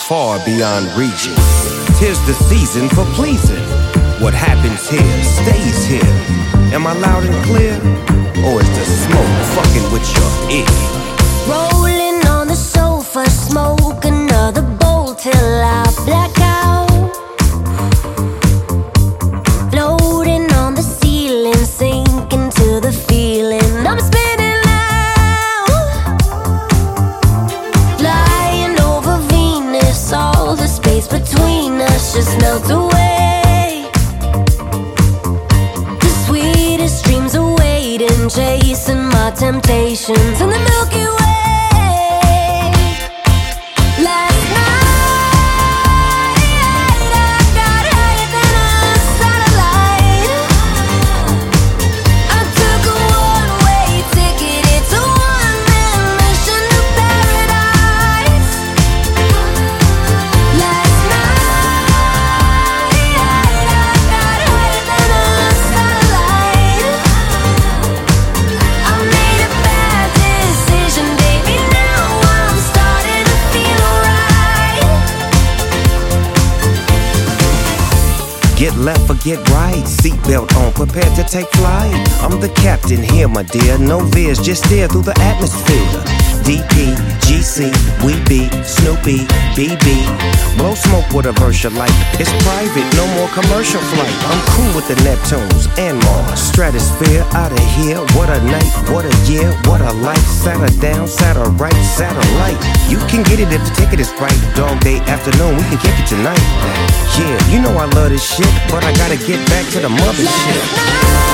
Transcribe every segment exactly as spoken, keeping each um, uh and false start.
far beyond reaching. Tis the season for pleasing. What happens here stays here. Am I loud and clear? Or is the smoke fucking with your ear? Rolling on the sofa, smoke another bowl till I black out. Floating on the ceiling, sinking to the feeling. I'm spinning now. Flying over Venus, all the space between us just melts away. The sweetest dreams are waiting, chasing my temptations in the Milky Way. Get left or get right, seatbelt on, prepared to take flight. I'm the captain here, my dear, no veers, just steer through the atmosphere. D P, G C, we be, Snoopy, B B. Blow smoke with a verse you like. It's private, no more commercial flight. I'm cool with the Neptunes and Mars. Stratosphere, out of here, what a night, what a year, what a life. Sat her down, sat her right, satellite. You can get it if the ticket is right. Dog day afternoon, we can kick it tonight. Yeah, you know I love this shit, but I gotta get back to the mothership.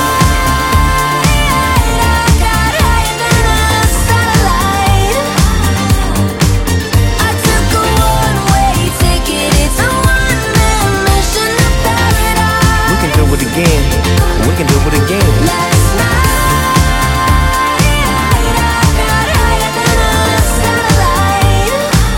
Again, we can do it again. Last night, I got higher than a satellite.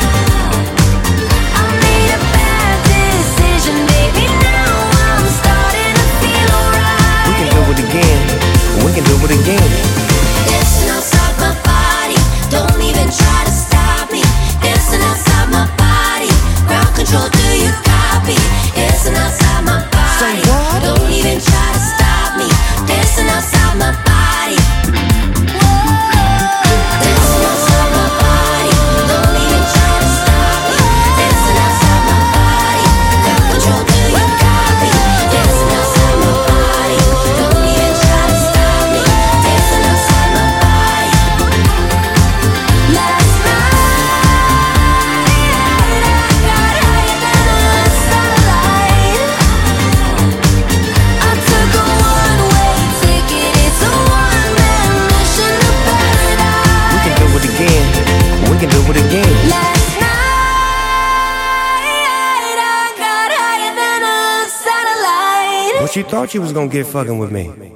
I made a bad decision, baby. Now I'm starting to feel alright. We can do it again. We can do it again. Dancing outside my body, don't even try to stop me. Dancing outside my body, ground control, do you copy? Dancing outside my body. Say what? Don't even try to stop me. Dancing outside my body. Dancing outside my body. Don't even try to stop me. Dancing outside my body. Ground control, do you copy? Dancing outside my body. Don't even try to stop me. Dancing outside my body. Last night, I got higher than a satellite. I took a one-way ticket, it's a one-man mission to paradise. We can do it again. We can do it again. Last night, I got higher than a satellite. What you thought you was gonna get fucking with me?